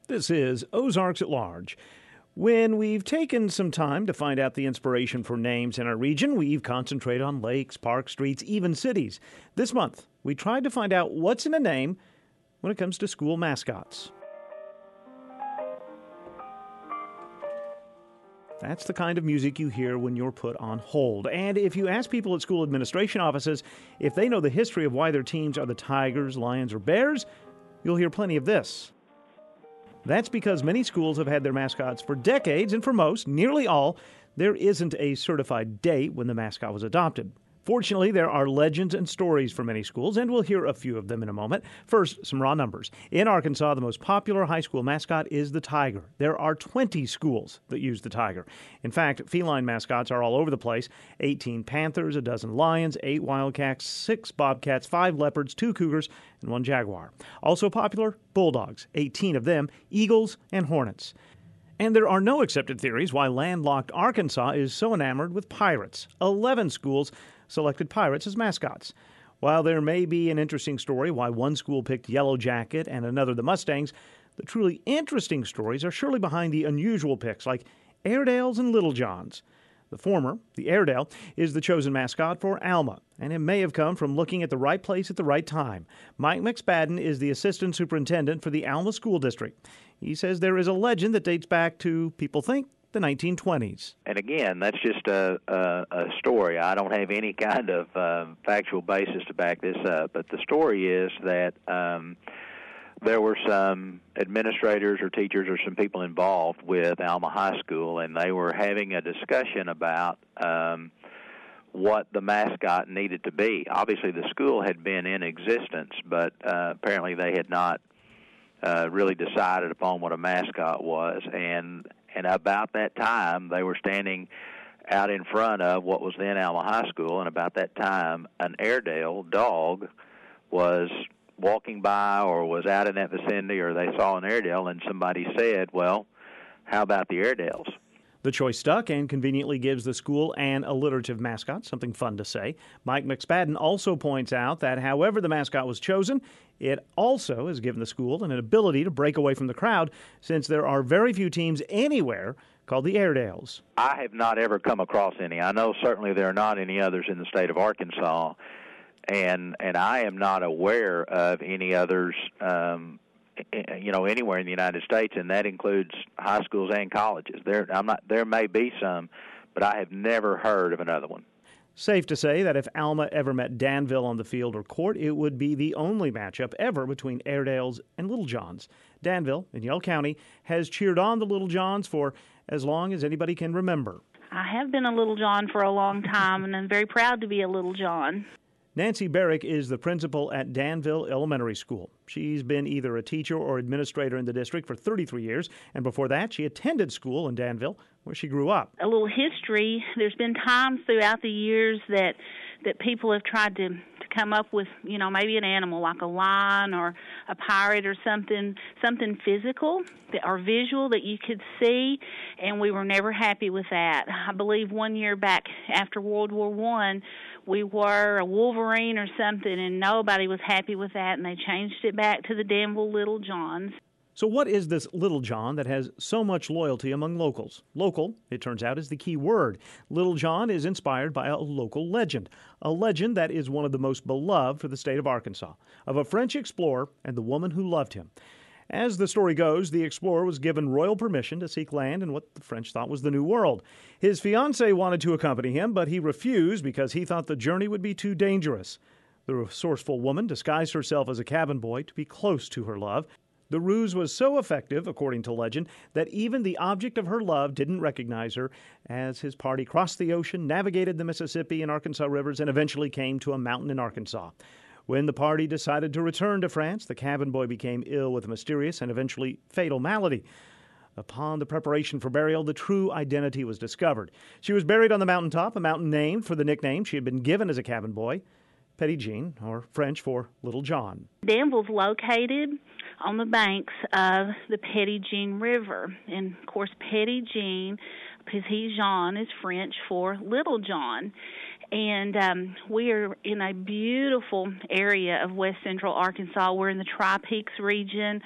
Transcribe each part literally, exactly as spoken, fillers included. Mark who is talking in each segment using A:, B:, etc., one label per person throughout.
A: This is Ozarks at Large. When we've taken some time to find out the inspiration for names in our region, we've concentrated on lakes, parks, streets, even cities. This month, we tried to find out what's in a name when it comes to school mascots. That's the kind of music you hear when you're put on hold. And if you ask people at school administration offices if they know the history of why their teams are the Tigers, Lions, or Bears, you'll hear plenty of this. That's because many schools have had their mascots for decades, and for most, nearly all, there isn't a certified date when the mascot was adopted. Fortunately, there are legends and stories for many schools, and we'll hear a few of them in a moment. First, some raw numbers. In Arkansas, the most popular high school mascot is the tiger. There are twenty schools that use the tiger. In fact, feline mascots are all over the place. eighteen panthers, a dozen lions, eight wildcats, six bobcats, five leopards, two cougars, and one jaguar. Also popular, bulldogs, eighteen of them, eagles, and hornets. And there are no accepted theories why landlocked Arkansas is so enamored with pirates. Eleven schools selected pirates as mascots. While there may be an interesting story why one school picked Yellow Jacket and another the Mustangs, the truly interesting stories are surely behind the unusual picks like Airedales and Little Johns. The former, the Airedale, is the chosen mascot for Alma, and it may have come from looking at the right place at the right time. Mike McSpadden is the assistant superintendent for the Alma School District. He says there is a legend that dates back to, people think, the nineteen twenties.
B: And again, that's just a, a, a story. I don't have any kind of um, factual basis to back this up, but the story is that um, there were some administrators or teachers or some people involved with Alma High School, and they were having a discussion about um, what the mascot needed to be. Obviously, the school had been in existence, but uh, apparently they had not uh, really decided upon what a mascot was. And and about that time, they were standing out in front of what was then Alma High School, and about that time, an Airedale dog was walking by or was out in that vicinity, or they saw an Airedale, and somebody said, well, how about the Airedales?
A: The choice stuck and conveniently gives the school an alliterative mascot, something fun to say. Mike McSpadden also points out that however the mascot was chosen, it also has given the school an ability to break away from the crowd, since there are very few teams anywhere called the Airedales.
B: I have not ever come across any. I know certainly there are not any others in the state of Arkansas, and and I am not aware of any others um you know, anywhere in the United States, and that includes high schools and colleges. There, I'm not. There may be some, but I have never heard of another one.
A: Safe to say that if Alma ever met Danville on the field or court, it would be the only matchup ever between Airedales and Little Johns. Danville, in Yell County, has cheered on the Little Johns for as long as anybody can remember.
C: I have been a Little John for a long time, and I'm very proud to be a Little John.
A: Nancy Barrick is the principal at Danville Elementary School. She's been either a teacher or administrator in the district for thirty-three years, and before that, she attended school in Danville, where she grew up.
C: A little history. There's been times throughout the years that that people have tried to, to come up with, you know, maybe an animal like a lion or a pirate or something, something physical that, or visual that you could see, and we were never happy with that. I believe one year back after World War One, we were a Wolverine or something, and nobody was happy with that, and they changed it back to the Danville Little Johns.
A: So what is this Little John that has so much loyalty among locals? Local, it turns out, is the key word. Little John is inspired by a local legend, a legend that is one of the most beloved for the state of Arkansas, of a French explorer and the woman who loved him. As the story goes, the explorer was given royal permission to seek land in what the French thought was the New World. His fiancée wanted to accompany him, but he refused because he thought the journey would be too dangerous. The resourceful woman disguised herself as a cabin boy to be close to her love. The ruse was so effective, according to legend, that even the object of her love didn't recognize her as his party crossed the ocean, navigated the Mississippi and Arkansas rivers, and eventually came to a mountain in Arkansas. When the party decided to return to France, the cabin boy became ill with a mysterious and eventually fatal malady. Upon the preparation for burial, the true identity was discovered. She was buried on the mountaintop, a mountain named for the nickname she had been given as a cabin boy, Petit Jean, or French for Little John.
C: Danville's located on the banks of the Petit Jean River. And, of course, Petit Jean, Petit Jean is French for Little John. And um, we are in a beautiful area of west central Arkansas. We're in the Tri-Peaks region.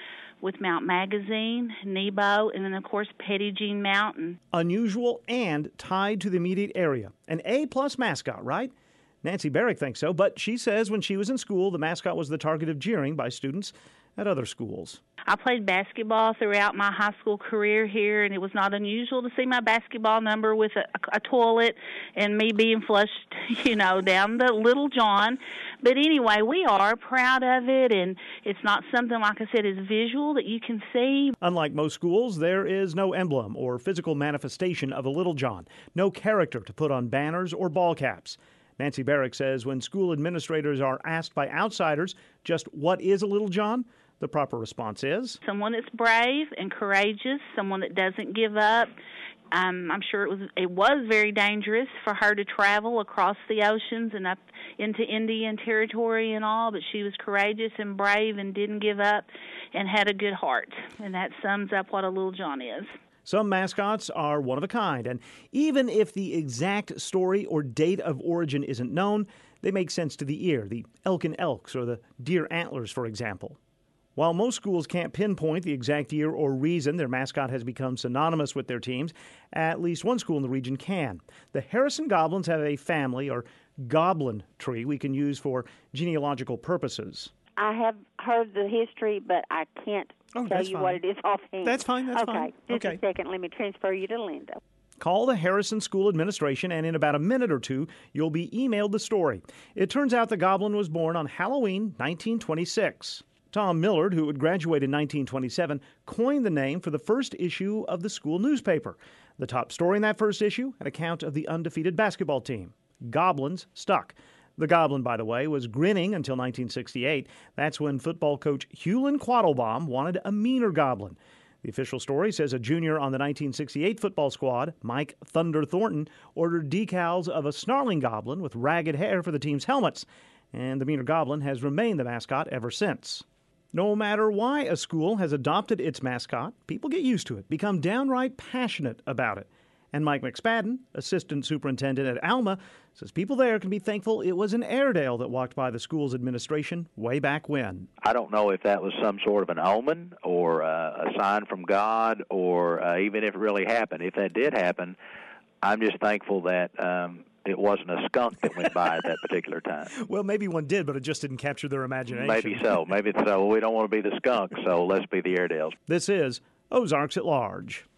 C: with Mount Magazine, Nebo, and then, of course, Petit Jean Mountain.
A: Unusual and tied to the immediate area. An A-plus mascot, right? Nancy Barrick thinks so, but she says when she was in school, the mascot was the target of jeering by students at other schools.
C: I played basketball throughout my high school career here, and it was not unusual to see my basketball number with a, a toilet and me being flushed, you know, down the Little John. But anyway, we are proud of it, and it's not something, like I said, is visual that you can see.
A: Unlike most schools, there is no emblem or physical manifestation of a Little John, no character to put on banners or ball caps. Nancy Barrick says when school administrators are asked by outsiders just what is a Little John, the proper response is
C: someone that's brave and courageous, someone that doesn't give up. Um, I'm sure it was it was very dangerous for her to travel across the oceans and up into Indian territory and all, but she was courageous and brave and didn't give up and had a good heart. And that sums up what a Little John is.
A: Some mascots are one of a kind, and even if the exact story or date of origin isn't known, they make sense to the ear, the Elkin Elks or the deer antlers, for example. While most schools can't pinpoint the exact year or reason their mascot has become synonymous with their teams, at least one school in the region can. The Harrison Goblins have a family or goblin tree we can use for genealogical purposes.
D: I have heard the history, but I can't
A: oh,
D: tell you
A: fine.
D: what it is offhand.
A: That's fine, that's
D: okay.
A: fine.
D: Just
A: okay,
D: a second. Let me transfer you to Linda.
A: Call the Harrison School Administration, and in about a minute or two, you'll be emailed the story. It turns out the goblin was born on Halloween, nineteen twenty-six. Tom Millard, who would graduate in nineteen twenty-seven, coined the name for the first issue of the school newspaper. The top story in that first issue, an account of the undefeated basketball team. Goblins stuck. The Goblin, by the way, was grinning until nineteen sixty-eight. That's when football coach Hewlin Quattlebaum wanted a meaner Goblin. The official story says a junior on the nineteen sixty-eight football squad, Mike Thunder Thornton, ordered decals of a snarling goblin with ragged hair for the team's helmets. And the meaner Goblin has remained the mascot ever since. No matter why a school has adopted its mascot, people get used to it, become downright passionate about it. And Mike McSpadden, assistant superintendent at Alma, says people there can be thankful it was an Airedale that walked by the school's administration way back when.
B: I don't know if that was some sort of an omen or uh, a sign from God, or uh, even if it really happened. If that did happen, I'm just thankful that um, it wasn't a skunk that went by at that particular time.
A: Well, maybe one did, but it just didn't capture their imagination.
B: Maybe so. Maybe so. Well, we don't want to be the skunk, so let's be the Airedales.
A: This is Ozarks at Large.